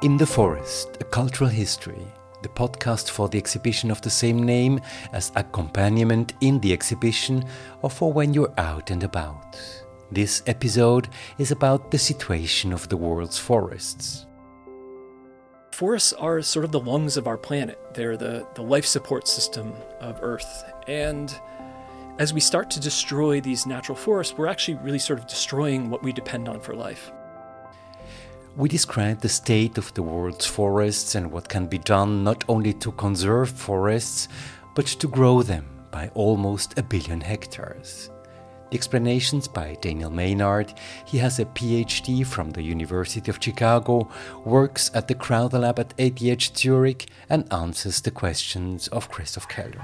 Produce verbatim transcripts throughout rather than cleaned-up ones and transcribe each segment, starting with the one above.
In the Forest, A Cultural History, the podcast for the exhibition of the same name as accompaniment in the exhibition or for when you're out and about. This episode is about the situation of the world's forests. Forests are sort of the lungs of our planet. They're the, the life support system of Earth. And as we start to destroy these natural forests, we're actually really sort of destroying what we depend on for life. We describe the state of the world's forests and what can be done not only to conserve forests, but to grow them by almost a billion hectares. The explanations by Daniel Maynard. He has a P H D from the University of Chicago, works at the Crowther Lab at A T H Zurich, and answers the questions of Christoph Keller.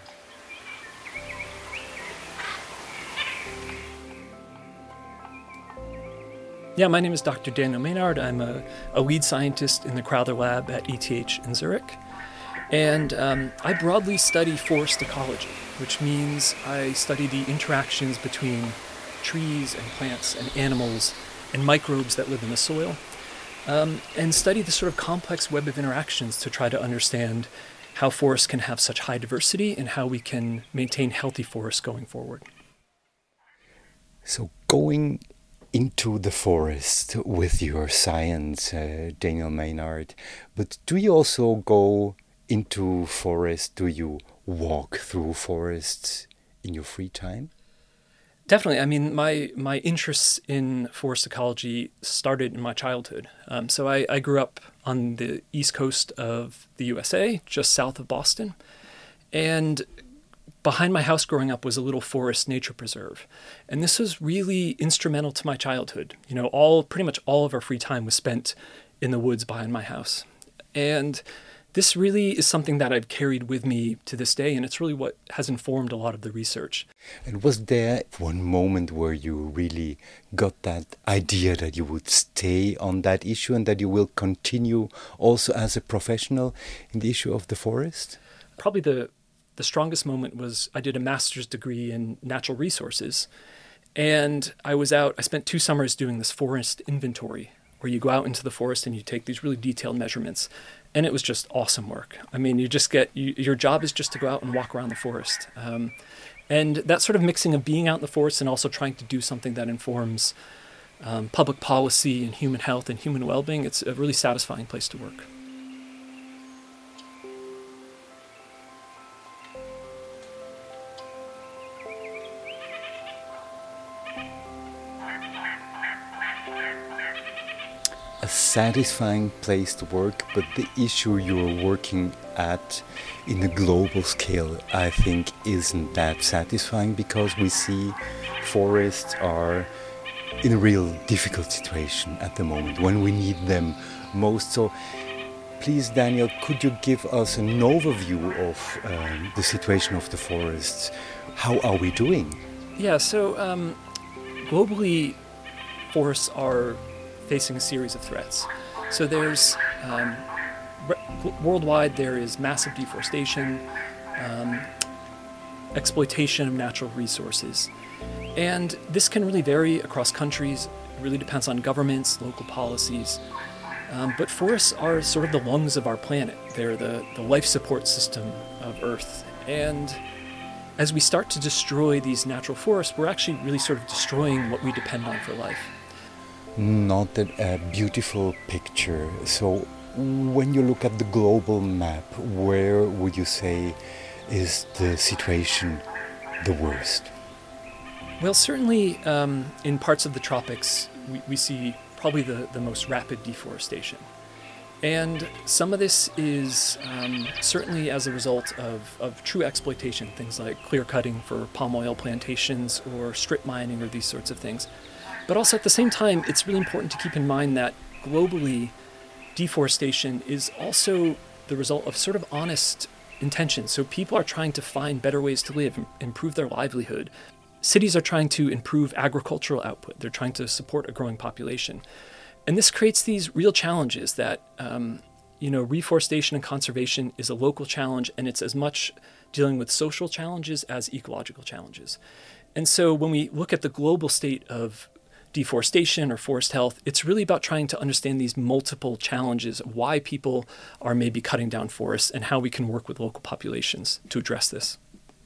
Yeah, my name is Doctor Daniel Maynard. I'm a, a lead scientist in the Crowther Lab at E T H in Zurich. And um, I broadly study forest ecology, which means I study the interactions between trees and plants and animals and microbes that live in the soil, um, and study the sort of complex web of interactions to try to understand how forests can have such high diversity and how we can maintain healthy forests going forward. So going into the forest with your science, uh, Daniel Maynard, but do you also go into forests? Do you walk through forests in your free time? Definitely. I mean, my my interests in forest ecology started in my childhood. Um, so I, I grew up on the east coast of the U S A, just south of Boston. And behind my house growing up was a little forest nature preserve. And this was really instrumental to my childhood. You know, all pretty much all of our free time was spent in the woods behind my house. And this really is something that I've carried with me to this day, and it's really what has informed a lot of the research. And was there one moment where you really got that idea that you would stay on that issue and that you will continue also as a professional in the issue of the forest? Probably the The strongest moment was I did a master's degree in natural resources, and I was out, I spent two summers doing this forest inventory, where you go out into the forest and you take these really detailed measurements, and it was just awesome work. I mean, you just get, you, your job is just to go out and walk around the forest. Um, and that sort of mixing of being out in the forest and also trying to do something that informs um, public policy and human health and human well-being, it's a really satisfying place to work. A satisfying place to work, but the issue you're working at in a global scale, I think, isn't that satisfying because we see forests are in a real difficult situation at the moment when we need them most. So please, Daniel, could you give us an overview of um, the situation of the forests? How are we doing? Yeah, so um, globally, forests are facing a series of threats. So there's, um, re- worldwide, there is massive deforestation, um, exploitation of natural resources. And this can really vary across countries. It really depends on governments, local policies. Um, but forests are sort of the lungs of our planet. They're the, the life support system of Earth. And as we start to destroy these natural forests, we're actually really sort of destroying what we depend on for life. Not a, a beautiful picture. So when you look at the global map, where would you say is the situation the worst? Well, certainly um, in parts of the tropics, we, we see probably the, the most rapid deforestation. And some of this is um, certainly as a result of, of true exploitation, things like clear cutting for palm oil plantations or strip mining or these sorts of things. But also at the same time, it's really important to keep in mind that globally, deforestation is also the result of sort of honest intentions. So people are trying to find better ways to live, improve their livelihood. Cities are trying to improve agricultural output. They're trying to support a growing population. And this creates these real challenges that, um, you know, reforestation and conservation is a local challenge, and it's as much dealing with social challenges as ecological challenges. And so when we look at the global state of deforestation or forest health. It's really about trying to understand these multiple challenges, why people are maybe cutting down forests, and how we can work with local populations to address this.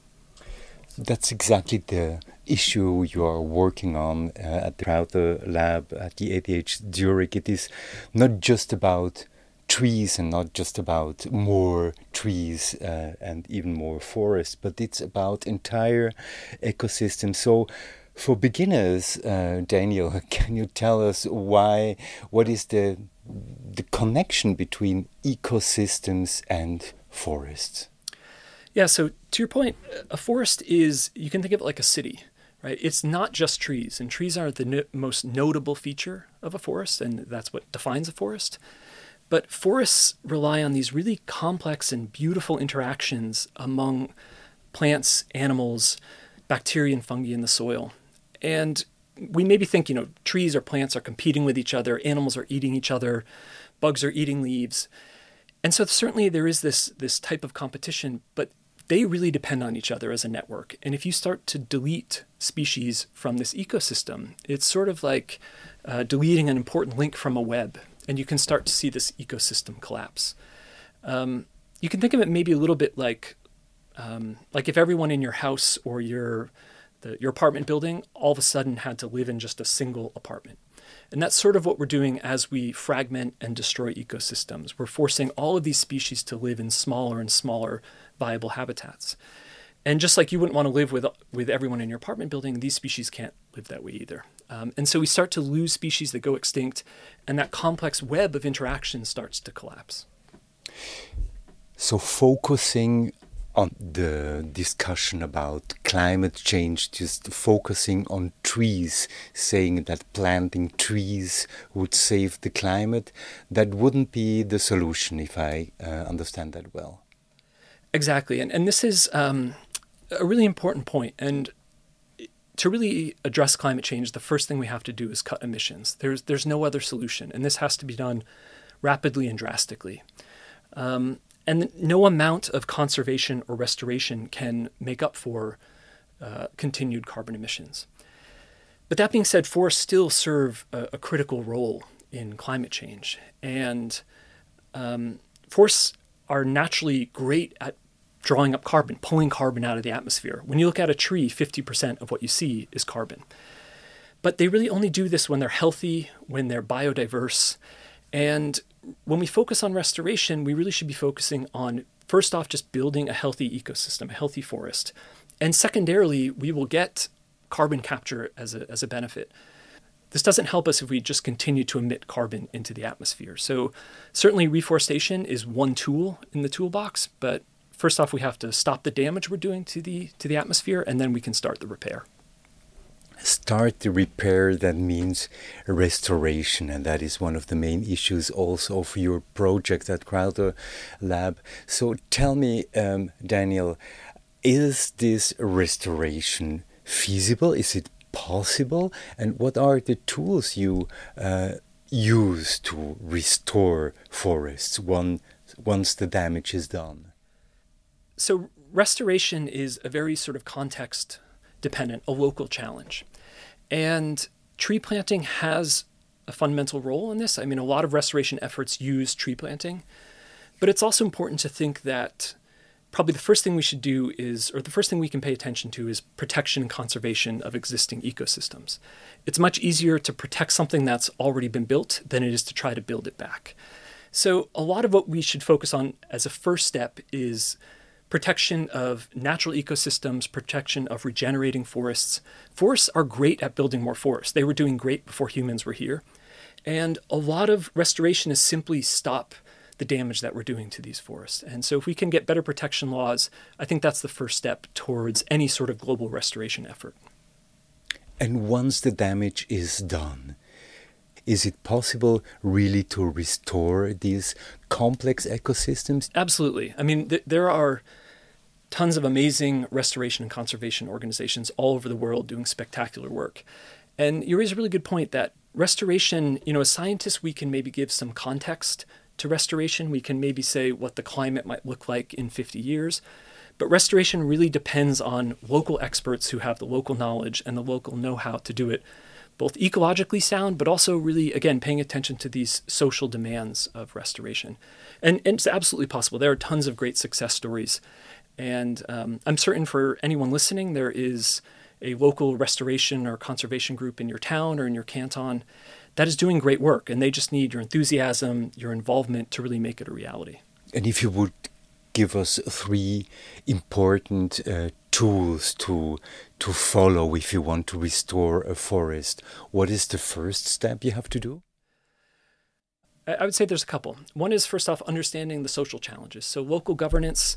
That's exactly the issue you are working on uh, at the Crowther Lab at the E T H Zurich. It is not just about trees and not just about more trees uh, and even more forests, but it's about entire ecosystems. So for beginners, uh, Daniel, can you tell us why, what is the the connection between ecosystems and forests? Yeah, so to your point, a forest is, you can think of it like a city, right? It's not just trees, and trees are the no- most notable feature of a forest, and that's what defines a forest. But forests rely on these really complex and beautiful interactions among plants, animals, bacteria, and fungi in the soil. And we maybe think, you know, trees or plants are competing with each other, animals are eating each other, bugs are eating leaves. And so certainly there is this, this type of competition, but they really depend on each other as a network. And if you start to delete species from this ecosystem, it's sort of like uh, deleting an important link from a web, and you can start to see this ecosystem collapse. Um, you can think of it maybe a little bit like, um, like if everyone in your house or your the, your apartment building all of a sudden had to live in just a single apartment. And that's sort of what we're doing as we fragment and destroy ecosystems. We're forcing all of these species to live in smaller and smaller viable habitats. And just like you wouldn't want to live with with everyone in your apartment building, these species can't live that way either. Um, and so we start to lose species that go extinct, and that complex web of interaction starts to collapse. So focusing on the discussion about climate change, just focusing on trees, saying that planting trees would save the climate, that wouldn't be the solution, if I uh, understand that well. Exactly. And, and this is um, a really important point. And to really address climate change, the first thing we have to do is cut emissions. There's, there's no other solution. And this has to be done rapidly and drastically. Um, And no amount of conservation or restoration can make up for uh, continued carbon emissions. But that being said, forests still serve a, a critical role in climate change. And um, forests are naturally great at drawing up carbon, pulling carbon out of the atmosphere. When you look at a tree, fifty percent of what you see is carbon. But they really only do this when they're healthy, when they're biodiverse. And when we focus on restoration, we really should be focusing on, first off, just building a healthy ecosystem, a healthy forest. And secondarily, we will get carbon capture as a, as a benefit. This doesn't help us if we just continue to emit carbon into the atmosphere. So certainly reforestation is one tool in the toolbox, but first off, we have to stop the damage we're doing to the, to the atmosphere, and then we can start the repair. Start the repair, that means restoration, and that is one of the main issues also of your project at Crowther Lab. So tell me, um, Daniel, is this restoration feasible? Is it possible? And what are the tools you uh, use to restore forests one, once the damage is done? So restoration is a very sort of context dependent, a local challenge. And tree planting has a fundamental role in this. I mean, a lot of restoration efforts use tree planting, but it's also important to think that probably the first thing we should do is, or the first thing we can pay attention to is protection and conservation of existing ecosystems. It's much easier to protect something that's already been built than it is to try to build it back. So a lot of what we should focus on as a first step is protection of natural ecosystems, protection of regenerating forests. Forests are great at building more forests. They were doing great before humans were here. And a lot of restoration is simply stop the damage that we're doing to these forests. And so if we can get better protection laws, I think that's the first step towards any sort of global restoration effort. And once the damage is done, is it possible really to restore these complex ecosystems? Absolutely. I mean, th- there are tons of amazing restoration and conservation organizations all over the world doing spectacular work. And you raise a really good point that restoration, you know, as scientists, we can maybe give some context to restoration. We can maybe say what the climate might look like in fifty years. But restoration really depends on local experts who have the local knowledge and the local know-how to do it both ecologically sound, but also really, again, paying attention to these social demands of restoration. And, and it's absolutely possible. There are tons of great success stories. And um, I'm certain for anyone listening, there is a local restoration or conservation group in your town or in your canton that is doing great work. And they just need your enthusiasm, your involvement to really make it a reality. And if you would give us three important uh, tools to to follow if you want to restore a forest, what is the first step you have to do? I would say there's a couple. One is, first off, understanding the social challenges. So local governance,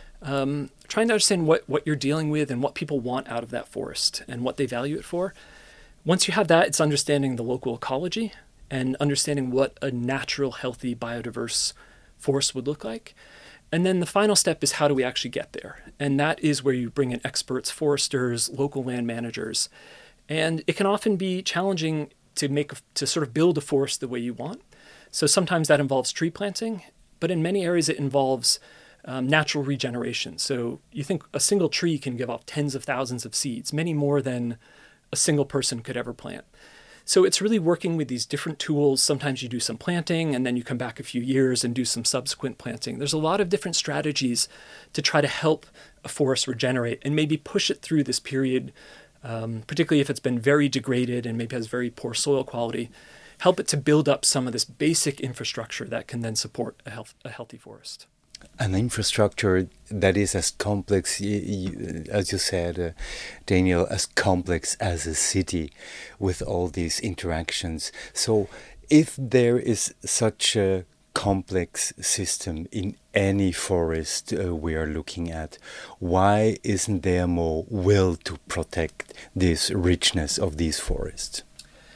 um, trying to understand what, what you're dealing with and what people want out of that forest and what they value it for. Once you have that, it's understanding the local ecology and understanding what a natural, healthy, biodiverse forest would look like. And then the final step is, how do we actually get there? And that is where you bring in experts, foresters, local land managers. And it can often be challenging to make to sort of build a forest the way you want. So sometimes that involves tree planting, but in many areas it involves um, natural regeneration. So you think a single tree can give off tens of thousands of seeds, many more than a single person could ever plant. So it's really working with these different tools. Sometimes you do some planting and then you come back a few years and do some subsequent planting. There's a lot of different strategies to try to help a forest regenerate and maybe push it through this period, um, particularly if it's been very degraded and maybe has very poor soil quality, help it to build up some of this basic infrastructure that can then support a, health, a healthy forest. An infrastructure that is as complex, as you said, uh, Daniel, as complex as a city with all these interactions. So if there is such a complex system in any forest uh, we are looking at, why isn't there more will to protect this richness of these forests?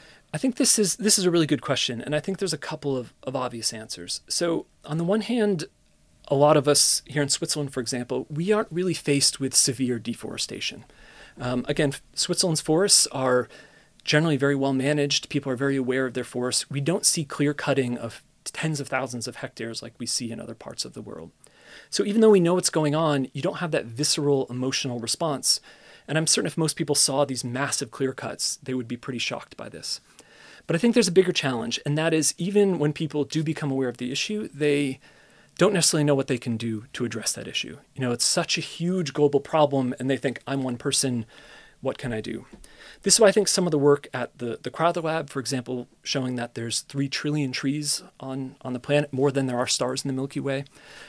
I think this is this is a really good question, and I think there's a couple of, of obvious answers. So on the one hand, a lot of us here in Switzerland, for example, we aren't really faced with severe deforestation. Um, again, Switzerland's forests are generally very well managed. People are very aware of their forests. We don't see clear cutting of tens of thousands of hectares like we see in other parts of the world. So even though we know what's going on, you don't have that visceral emotional response. And I'm certain if most people saw these massive clear cuts, they would be pretty shocked by this. But I think there's a bigger challenge, and that is, even when people do become aware of the issue, they don't necessarily know what they can do to address that issue. You know, it's such a huge global problem, and they think, I'm one person, what can I do? This is why I think some of the work at the, the Crowther Lab, for example, showing that there's three trillion trees on, on the planet, more than there are stars in the Milky Way,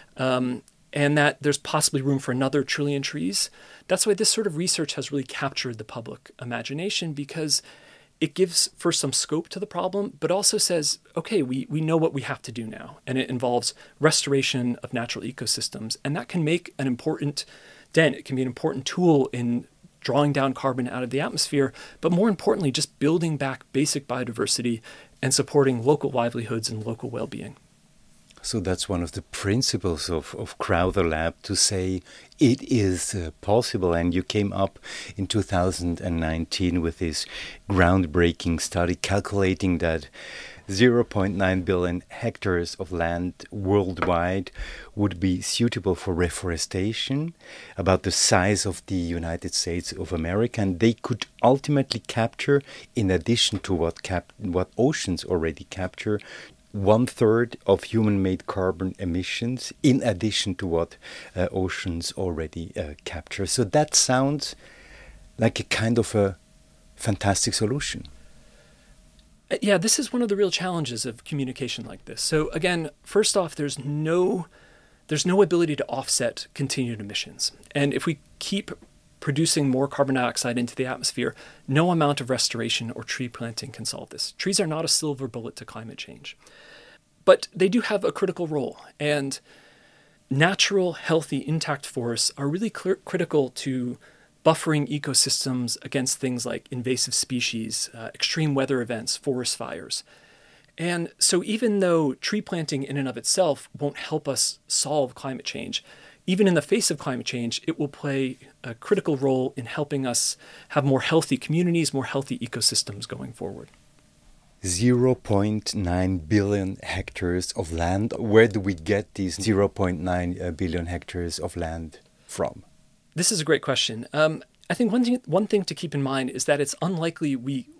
um, and that there's possibly room for another trillion trees. That's why this sort of research has really captured the public imagination, because it gives first some scope to the problem, but also says, okay, we, we know what we have to do now. And it involves restoration of natural ecosystems. And that can make an important dent. It can be an important tool in drawing down carbon out of the atmosphere, but more importantly, just building back basic biodiversity and supporting local livelihoods and local well-being. So that's one of the principles of, of Crowther Lab, to say it is uh, possible. And you came up in two thousand nineteen with this groundbreaking study calculating that zero point nine billion hectares of land worldwide would be suitable for reforestation, about the size of the United States of America. And they could ultimately capture, in addition to what cap- what oceans already capture, one third of human-made carbon emissions, in addition to what uh, oceans already uh, capture. So that sounds like a kind of a fantastic solution. Yeah, this is one of the real challenges of communication like this. So again, first off, there's no there's no ability to offset continued emissions. And if we keep producing more carbon dioxide into the atmosphere, no amount of restoration or tree planting can solve this. Trees are not a silver bullet to climate change. But they do have a critical role. And natural, healthy, intact forests are really cl- critical to buffering ecosystems against things like invasive species, uh, extreme weather events, forest fires. And so even though tree planting in and of itself won't help us solve climate change, even in the face of climate change, it will play a critical role in helping us have more healthy communities, more healthy ecosystems going forward. zero point nine billion hectares of land. Where do we get these zero point nine billion hectares of land from? This is a great question. Um, I think one thing, one thing to keep in mind is that it's unlikely we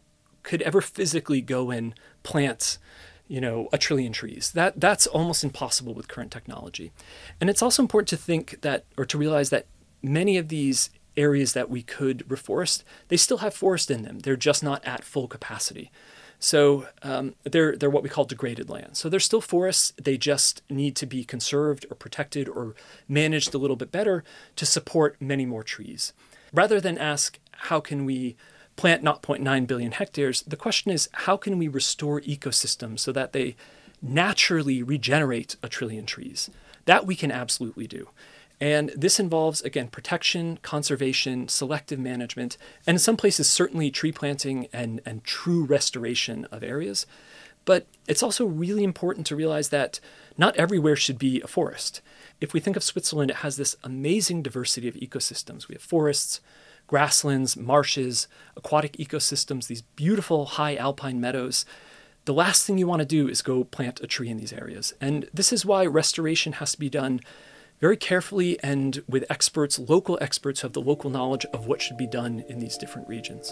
could ever physically go and plant, you know, a trillion trees. That that's almost impossible with current technology. And it's also important to think that, or to realize that many of these areas that we could reforest, they still have forest in them. They're just not at full capacity. So um, they're they're what we call degraded land. So they're still forests. They just need to be conserved or protected or managed a little bit better to support many more trees. Rather than ask, how can we plant not zero point nine billion hectares, the question is, how can we restore ecosystems so that they naturally regenerate a trillion trees? That we can absolutely do. And this involves, again, protection, conservation, selective management, and in some places, certainly tree planting and, and true restoration of areas. But it's also really important to realize that not everywhere should be a forest. If we think of Switzerland, it has this amazing diversity of ecosystems. We have forests, grasslands, marshes, aquatic ecosystems, these beautiful high alpine meadows. The last thing you want to do is go plant a tree in these areas. And this is why restoration has to be done very carefully and with experts, local experts who have the local knowledge of what should be done in these different regions.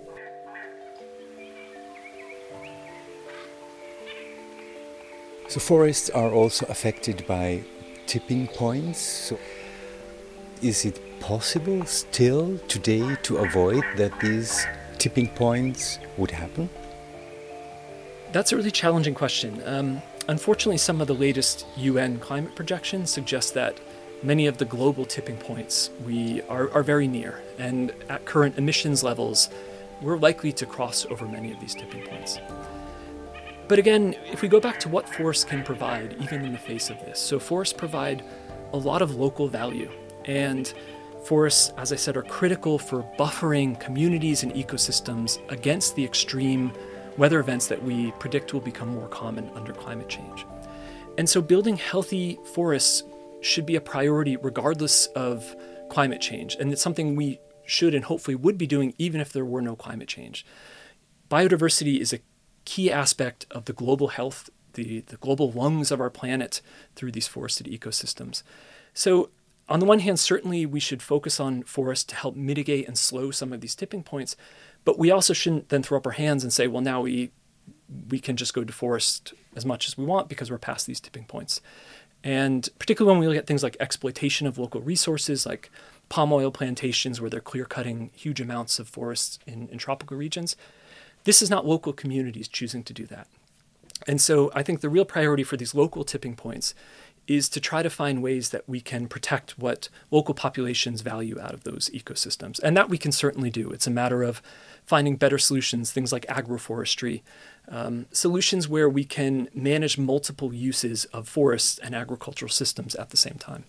So forests are also affected by tipping points. So is it possible still today to avoid that these tipping points would happen? That's a really challenging question. Um, unfortunately, some of the latest U N climate projections suggest that many of the global tipping points we are, are very near. And at current emissions levels, we're likely to cross over many of these tipping points. But again, if we go back to what forests can provide, even in the face of this, so forests provide a lot of local value. And forests, as I said, are critical for buffering communities and ecosystems against the extreme weather events that we predict will become more common under climate change. And so building healthy forests should be a priority regardless of climate change. And it's something we should and hopefully would be doing even if there were no climate change. Biodiversity is a key aspect of the global health, the, the global lungs of our planet through these forested ecosystems. So on the one hand, certainly we should focus on forests to help mitigate and slow some of these tipping points. But we also shouldn't then throw up our hands and say, well, now we we can just go deforest as much as we want because we're past these tipping points. And particularly when we look at things like exploitation of local resources, like palm oil plantations where they're clear-cutting huge amounts of forests in, in tropical regions, this is not local communities choosing to do that. And so I think the real priority for these local tipping points is to try to find ways that we can protect what local populations value out of those ecosystems. And that we can certainly do. It's a matter of finding better solutions, things like agroforestry, um, solutions where we can manage multiple uses of forests and agricultural systems at the same time.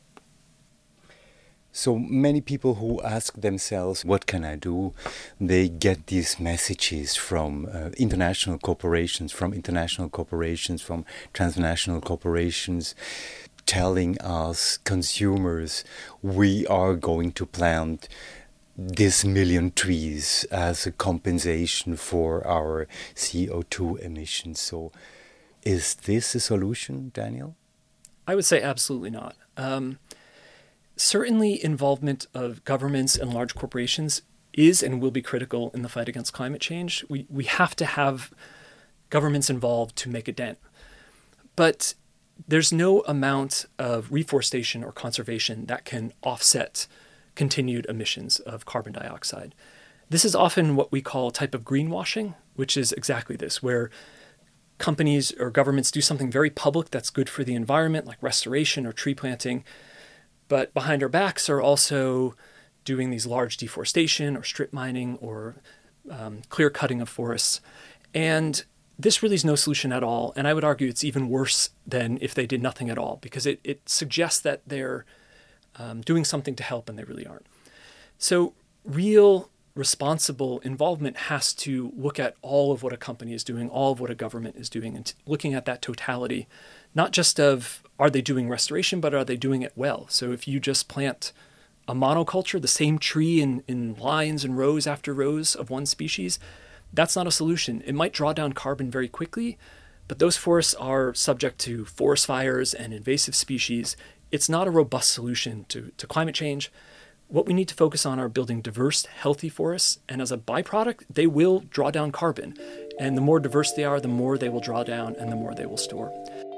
So many people who ask themselves, what can I do? They get these messages from uh, international corporations, from international corporations, from transnational corporations, telling us consumers, we are going to plant this million trees as a compensation for our C O two emissions. So is this a solution, Daniel? I would say absolutely not. Um, certainly involvement of governments and large corporations is and will be critical in the fight against climate change. We, we have to have governments involved to make a dent. But there's no amount of reforestation or conservation that can offset continued emissions of carbon dioxide. This is often what we call a type of greenwashing, which is exactly this, where companies or governments do something very public that's good for the environment, like restoration or tree planting, but behind our backs are also doing these large deforestation or strip mining or um, clear cutting of forests. And this really is no solution at all. And I would argue it's even worse than if they did nothing at all, because it, it suggests that they're um, doing something to help and they really aren't. So real responsible involvement has to look at all of what a company is doing, all of what a government is doing, and t- looking at that totality, not just of are they doing restoration, but are they doing it well? So if you just plant a monoculture, the same tree in, in lines and rows after rows of one species, that's not a solution. It might draw down carbon very quickly, but those forests are subject to forest fires and invasive species. It's not a robust solution to, to climate change. what we need to focus on are building diverse, healthy forests, and as a byproduct, they will draw down carbon. And the more diverse they are, the more they will draw down and the more they will store.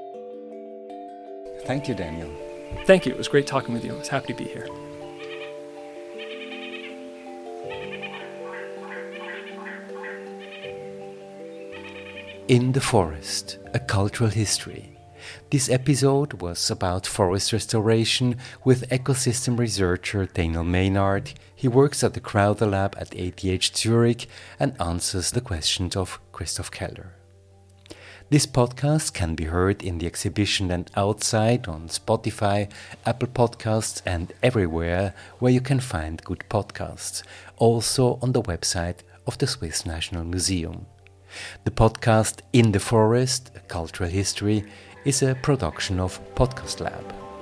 Thank you, Daniel. Thank you. It was great talking with you. I was happy to be here. In the Forest, a cultural history. This episode was about forest restoration with ecosystem researcher Daniel Maynard. He works at the Crowther Lab at A T H Zurich and answers the questions of Christoph Keller. This podcast can be heard in the exhibition and outside on Spotify, Apple Podcasts and everywhere where you can find good podcasts, also on the website of the Swiss National Museum. The podcast In the Forest, a cultural history, is a production of Podcast Lab.